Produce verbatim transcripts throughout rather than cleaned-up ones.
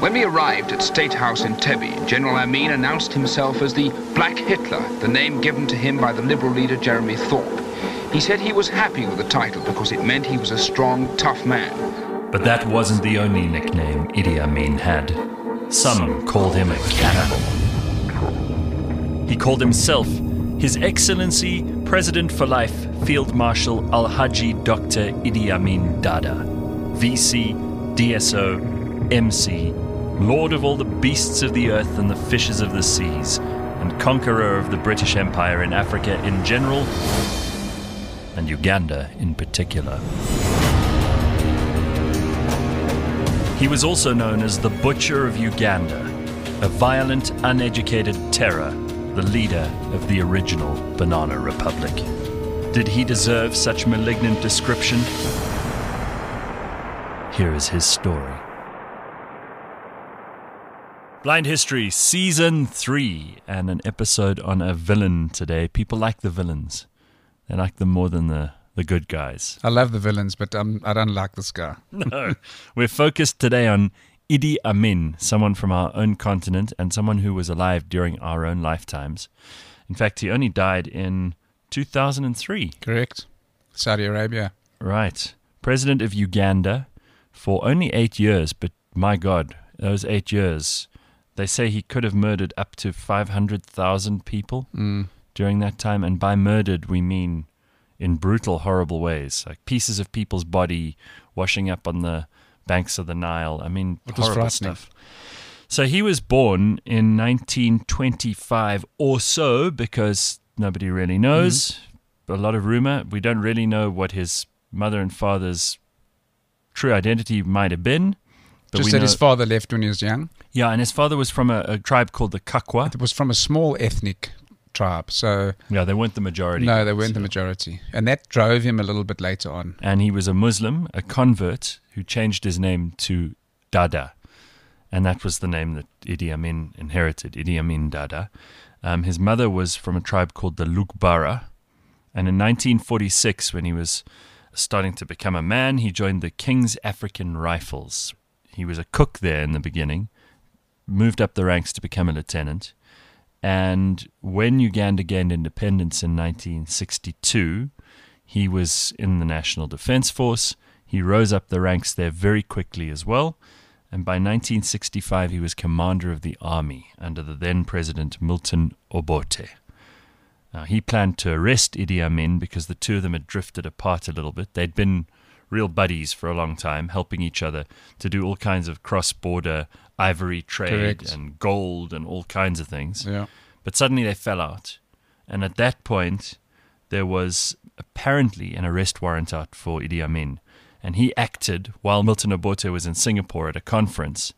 When we arrived at State House in Entebbe, General Amin announced himself as the Black Hitler, the name given to him by the Liberal leader Jeremy Thorpe. He said he was happy with the title because it meant he was a strong, tough man. But that wasn't the only nickname Idi Amin had. Some called him a cannibal. He called himself His Excellency President for Life, Field Marshal Alhaji Doctor Idi Amin Dada, V C, D S O, M C, Lord of all the beasts of the earth and the fishes of the seas, and conqueror of the British Empire in Africa in general, and Uganda in particular. He was also known as the Butcher of Uganda, a violent, uneducated terror, the leader of the original Banana Republic. Did he deserve such malignant description? Here is his story. Blind History, Season three, and an episode on a villain today. People like the villains. They like them more than the, the good guys. I love the villains, but um, I don't like this guy. No. We're focused today on Idi Amin, someone from our own continent and someone who was alive during our own lifetimes. In fact, he only died in two thousand three. Correct. Saudi Arabia. Right. President of Uganda for only eight years, but my God, those eight years... They say he could have murdered up to five hundred thousand people mm. during that time. And by murdered, we mean in brutal, horrible ways. Like pieces of people's body washing up on the banks of the Nile. I mean, it was horrible stuff. So he was born in nineteen twenty-five or so, because nobody really knows. Mm. A lot of rumor. We don't really know what his mother and father's true identity might have been. But Just that his father left when he was young. Yeah, and his father was from a, a tribe called the Kakwa. It was from a small ethnic tribe. So yeah, they weren't the majority. No, they weren't so. the majority. And that drove him a little bit later on. And he was a Muslim, a convert, who changed his name to Dada. And that was the name that Idi Amin inherited, Idi Amin Dada. Um, his mother was from a tribe called the Lukbara. And in nineteen forty-six, when he was starting to become a man, he joined the King's African Rifles. He was a cook there in the beginning, moved up the ranks to become a lieutenant. And when Uganda gained independence in nineteen sixty-two, he was in the National Defense Force. He rose up the ranks there very quickly as well. And by nineteen sixty-five, he was commander of the army under the then President Milton Obote. Now, he planned to arrest Idi Amin because the two of them had drifted apart a little bit. They'd been real buddies for a long time, helping each other to do all kinds of cross-border ivory trade Correct. and gold and all kinds of things. Yeah. But suddenly they fell out. And at that point, there was apparently an arrest warrant out for Idi Amin. And he acted while Milton Obote was in Singapore at a conference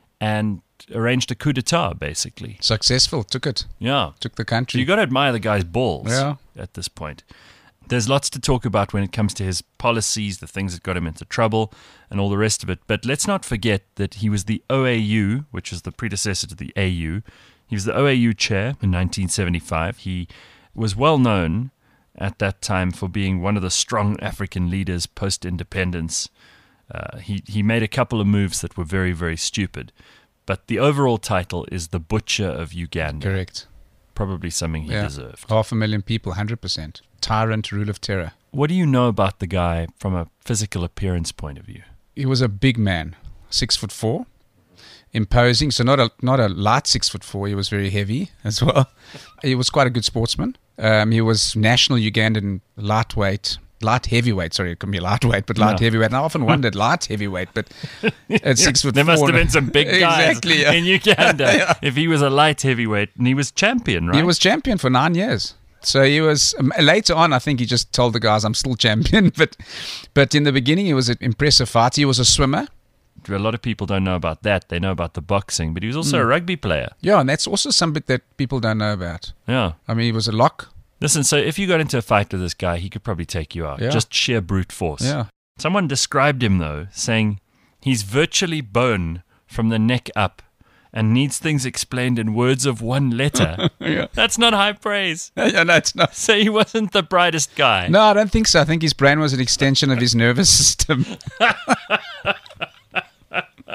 and arranged a coup d'etat, basically. Successful. Took it. Yeah. Took the country. So you got to admire the guy's balls yeah. at this point. There's lots to talk about when it comes to his policies, the things that got him into trouble, and all the rest of it. But let's not forget that he was the O A U, which is the predecessor to the A U. He was the O A U chair in nineteen seventy-five. He was well known at that time for being one of the strong African leaders post-independence. Uh, he, he made a couple of moves that were very, very stupid. But the overall title is the Butcher of Uganda. Correct. Probably something he yeah. deserved. Half a million people, one hundred percent. Tyrant, rule of terror. What do you know about the guy from a physical appearance point of view? He was a big man, six foot four, imposing. So not a not a light six foot four. He was very heavy as well. He was quite a good sportsman. Um, he was national Ugandan lightweight, light heavyweight. Sorry, it can be lightweight, but light yeah. heavyweight. And I often wondered light heavyweight, but at six foot there four, must have been some big guys exactly, yeah. in Uganda. yeah. If he was a light heavyweight, and he was champion, right? He was champion for nine years. So he was um, later on. I think he just told the guys, "I'm still champion." But, but in the beginning, he was an impressive fighter. He was a swimmer. A lot of people don't know about that. They know about the boxing, but he was also mm. a rugby player. Yeah, and that's also something that people don't know about. Yeah, I mean, he was a lock. Listen, so if you got into a fight with this guy, he could probably take you out. Yeah. Just sheer brute force. Yeah. Someone described him though, saying he's virtually bone from the neck up. And needs things explained in words of one letter. yeah. That's not high praise. Yeah, no, it's not. So he wasn't the brightest guy. No, I don't think so. I think his brain was an extension of his nervous system.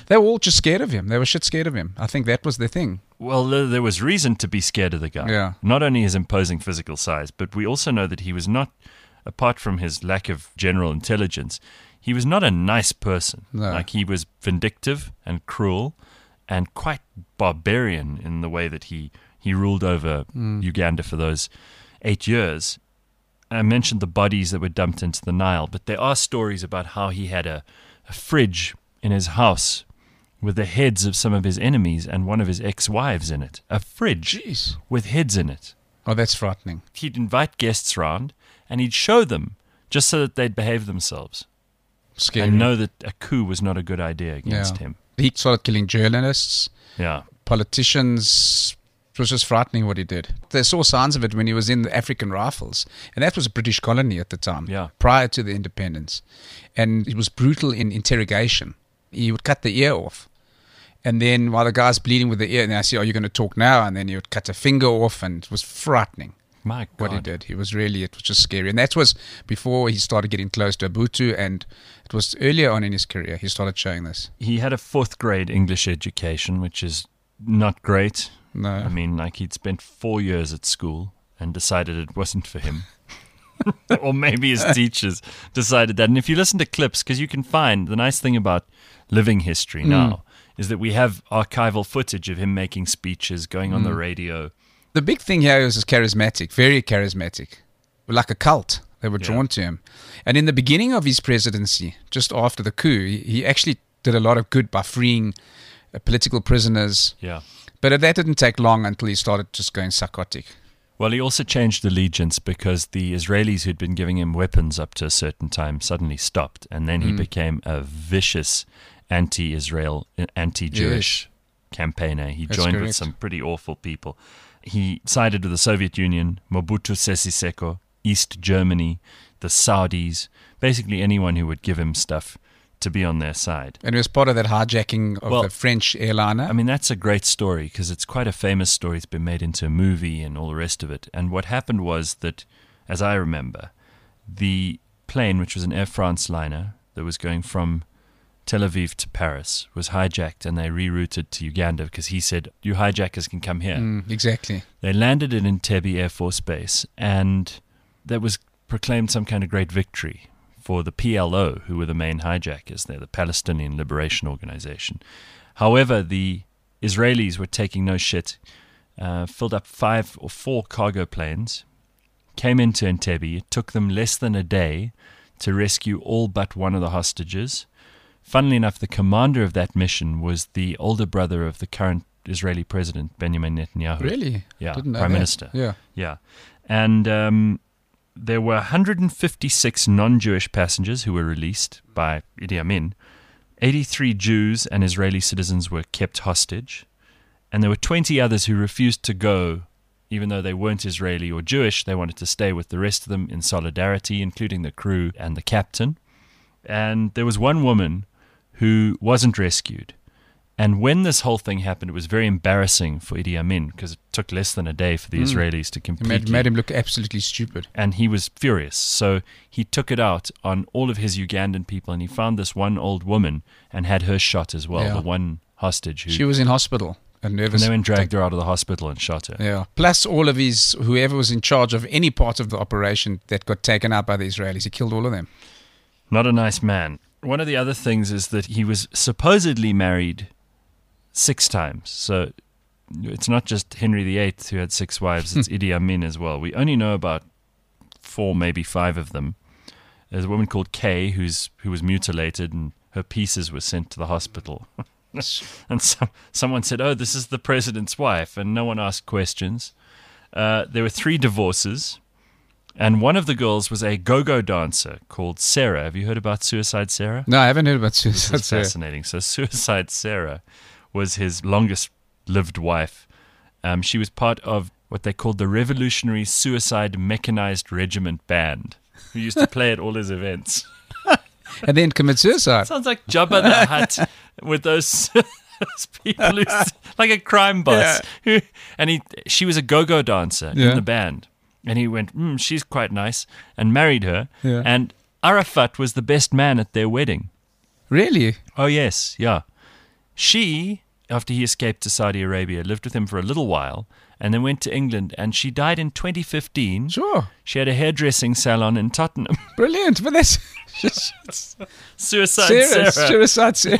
They were all just scared of him. They were shit scared of him. I think that was the thing. Well, there there was reason to be scared of the guy. Yeah. Not only his imposing physical size, but we also know that he was not, apart from his lack of general intelligence, he was not a nice person. No. Like, he was vindictive and cruel and quite barbarian in the way that he, he ruled over Mm. Uganda for those eight years. I mentioned the bodies that were dumped into the Nile, but there are stories about how he had a, a fridge in his house with the heads of some of his enemies and one of his ex-wives in it. A fridge Jeez. with heads in it. Oh, that's frightening. He'd invite guests round and he'd show them just so that they'd behave themselves Scary. and know that a coup was not a good idea against Yeah. him. He started killing journalists, Yeah. politicians. It was just frightening what he did. They saw signs of it when he was in the African Rifles, and that was a British colony at the time, Yeah. prior to the independence. And he was brutal in interrogation. He would cut the ear off. And then while the guy's bleeding with the ear, and I say, "Are you going to talk now?" And then he would cut a finger off, and it was frightening My God. what he did. He was really, it was just scary. And that was before he started getting close to Mobutu, and it was earlier on in his career he started showing this. He had a fourth grade English education, which is not great. No. I mean, like, he'd spent four years at school and decided it wasn't for him. Or maybe his teachers decided that. And if you listen to clips, because you can find, the nice thing about living history now is that we have archival footage of him making speeches, going on the radio. The big thing here is charismatic, very charismatic, like a cult. They were Yeah. drawn to him. And in the beginning of his presidency, just after the coup, he, he actually did a lot of good by freeing uh, political prisoners. Yeah. But that didn't take long until he started just going psychotic. Well, he also changed allegiance because the Israelis who'd been giving him weapons up to a certain time suddenly stopped. And then he Mm. became a vicious anti-Israel, anti-Jewish campaigner. He That's joined with correct. some pretty awful people. He sided with the Soviet Union, Mobutu Sese Seko, East Germany, the Saudis, basically anyone who would give him stuff to be on their side. And he was part of that hijacking of Well, the French airliner. I mean, that's a great story because it's quite a famous story. It's been made into a movie and all the rest of it. And what happened was that, as I remember, the plane, which was an Air France liner that was going from Tel Aviv to Paris, was hijacked and they rerouted to Uganda because he said, "You hijackers can come here." Mm, exactly. They landed at Entebbe Air Force Base, and that was proclaimed some kind of great victory for the P L O, who were the main hijackers there, the Palestinian Liberation Organization. However, the Israelis were taking no shit, uh, filled up five or four cargo planes, came into Entebbe. It took them less than a day to rescue all but one of the hostages. Funnily enough, the commander of that mission was the older brother of the current Israeli president, Benjamin Netanyahu. Really? Yeah, Didn't know Prime that. Minister. Yeah. Yeah. And um, there were one hundred fifty-six non-Jewish passengers who were released by Idi Amin. eighty-three Jews and Israeli citizens were kept hostage. And there were twenty others who refused to go, even though they weren't Israeli or Jewish. They wanted to stay with the rest of them in solidarity, including the crew and the captain. And there was one woman who wasn't rescued. And when this whole thing happened, it was very embarrassing for Idi Amin because it took less than a day for the Mm. Israelis to It completely... made, made him look absolutely stupid. and he was furious. So he took it out on all of his Ugandan people, and he found this one old woman and had her shot as well, Yeah. the one hostage who... She was in hospital. A and nervous. they went and dragged her out of the hospital and shot her. Yeah. Plus all of his, whoever was in charge of any part of the operation that got taken out by the Israelis, he killed all of them. Not a nice man. One of the other things is that he was supposedly married six times. So it's not just Henry the Eighth who had six wives, it's Idi Amin as well. We only know about four, maybe five of them. There's a woman called Kay who's who was mutilated and her pieces were sent to the hospital. And some, someone said, "Oh, this is the president's wife," and no one asked questions. Uh, there were three divorces, and one of the girls was a go-go dancer called Sarah. Have you heard about Suicide Sarah? No, I haven't heard about This suicide. is fascinating. So Suicide Sarah was his longest-lived wife. Um, she was part of what they called the Revolutionary Suicide Mechanized Regiment Band, who used to play at all his events. And then commit suicide. Sounds like Jabba the Hutt with those, those people, who, like a crime boss. Who, and he, she was a go-go dancer Yeah. in the band. And he went, mm, she's quite nice, and married her. Yeah. And Arafat was the best man at their wedding. Really? Oh, yes, yeah. She, after he escaped to Saudi Arabia, lived with him for a little while and then went to England, and she died in twenty fifteen. Sure. She had a hairdressing salon in Tottenham. Brilliant. But that's Suicide Sarah. Sarah. Suicide Sarah.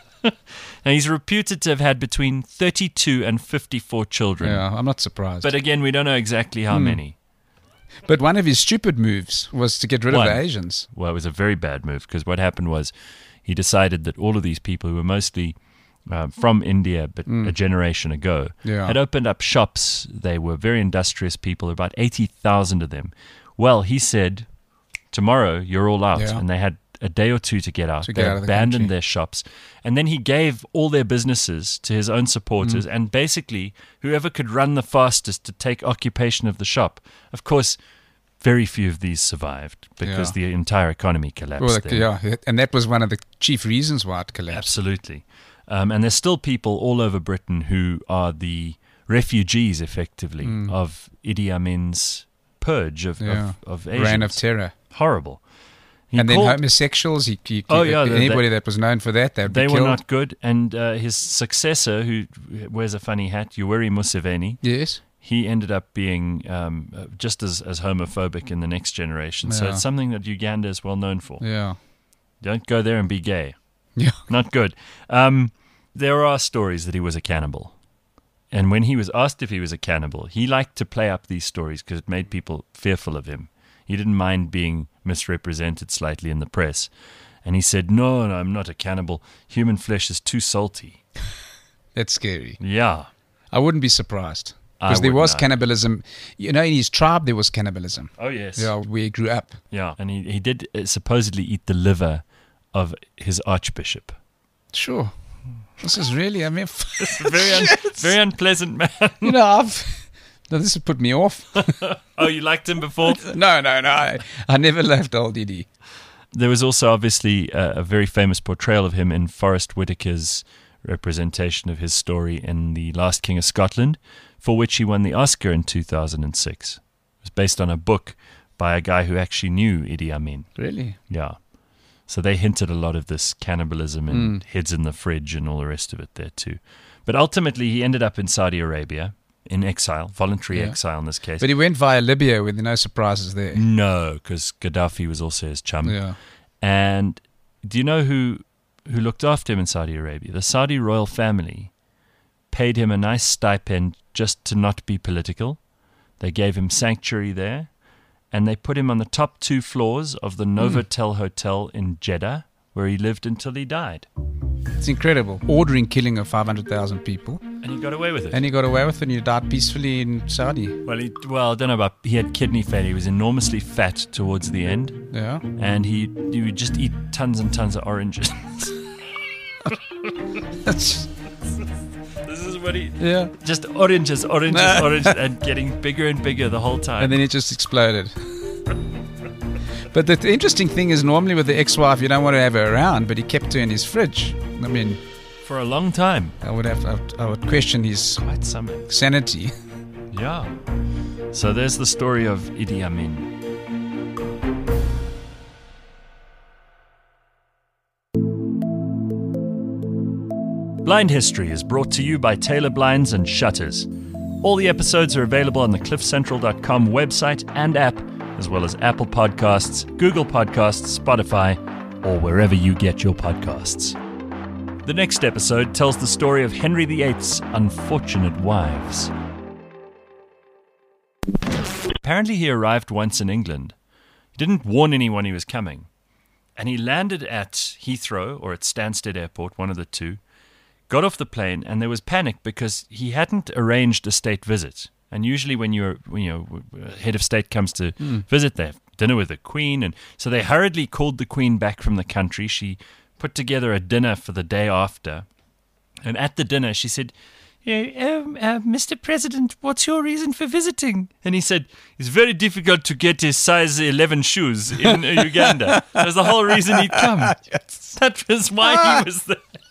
Now, he's reputed to have had between thirty-two and fifty-four children. Yeah, I'm not surprised. But again, we don't know exactly how Hmm. many. But one of his stupid moves was to get rid One. of the Asians. Well, it was a very bad move, because what happened was he decided that all of these people who were mostly uh, from India, but a generation ago, Yeah. had opened up shops. They were very industrious people, about eighty thousand of them. Well, he said, tomorrow you're all out. Yeah. And they had a day or two to get out. To they get out of the abandoned country. their shops. And then he gave all their businesses to his own supporters, Mm. and basically whoever could run the fastest to take occupation of the shop. Of course, very few of these survived because Yeah. the entire economy collapsed. Well, there. yeah, and that was one of the chief reasons why it collapsed. Absolutely. Um, and there's still people all over Britain who are the refugees, effectively, Mm. of Idi Amin's purge of, Yeah. of, of Asians. Reign of terror. Horrible. He and then called- homosexuals, he, he, Oh, yeah, they- anybody that was known for that, they'd they be were killed. not good. And uh, his successor, who wears a funny hat, Yoweri Museveni, Yes. he ended up being um, uh, just as, as homophobic in the next generation. So Yeah. it's something that Uganda is well known for. Yeah. Don't go there and be gay. Yeah. Not good. Um, there are stories that he was a cannibal. And when he was asked if he was a cannibal, he liked to play up these stories because it made people fearful of him. He didn't mind being misrepresented slightly in the press. And he said, no, no, I'm not a cannibal. Human flesh is too salty. That's scary. Yeah. I wouldn't be surprised. I Because there would was not. cannibalism. You know, in his tribe, there was cannibalism. Oh, yes. Yeah, where he grew up. Yeah. And he, he did uh, supposedly eat the liver of his archbishop. Sure. This is really, I mean, Very, un- very unpleasant man. you know, I've. No, this would put me off. Oh, you liked him before? no, no, no. I, I never loved old Diddy. There was also obviously a, a very famous portrayal of him in Forrest Whitaker's representation of his story in The Last King of Scotland, for which he won the Oscar in two thousand six. It was based on a book by a guy who actually knew Idi Amin. Really? Yeah. So they hinted a lot of this cannibalism and heads in the fridge and all the rest of it there too. But ultimately he ended up in Saudi Arabia, in exile, voluntary Yeah. exile in this case. But he went via Libya with no surprises there. No, because Gaddafi was also his chum. Yeah. And do you know who who looked after him in Saudi Arabia? The Saudi royal family paid him a nice stipend just to not be political. They gave him sanctuary there, and they put him on the top two floors of the Novotel Hotel in Jeddah, where he lived until he died. It's incredible. Ordering killing of five hundred thousand people. And he got away with it. And he got away with it and he died peacefully in Saudi. well, he, well, I don't know about... He had kidney failure. He was enormously fat towards the end. Yeah. And he, he would just eat tons and tons of oranges. That's, This is what he... yeah. Just oranges, oranges, oranges, and getting bigger and bigger the whole time. And then it just exploded. But the, the interesting thing is, normally with the ex-wife, you don't want to have her around, but he kept her in his fridge. I mean, For a long time. I would have, I would, I would question his Quite something. sanity. Yeah. So there's the story of Idi Amin. Blind History is brought to you by Taylor Blinds and Shutters. All the episodes are available on the cliff central dot com website and app, as well as Apple Podcasts, Google Podcasts, Spotify, or wherever you get your podcasts. The next episode tells the story of Henry the Eighth's unfortunate wives. Apparently he arrived once in England. He didn't warn anyone he was coming. And he landed at Heathrow or at Stansted Airport, one of the two, got off the plane, and there was panic because he hadn't arranged a state visit. And usually when you're, when, you know, head of state comes to visit, they have dinner with the Queen. And so they hurriedly called the Queen back from the country. She put together a dinner for the day after. And at the dinner, she said, yeah, um, uh, Mister President, what's your reason for visiting? And he said, it's very difficult to get his size eleven shoes in uh, Uganda. That was the whole reason he'd come. That was why he was there.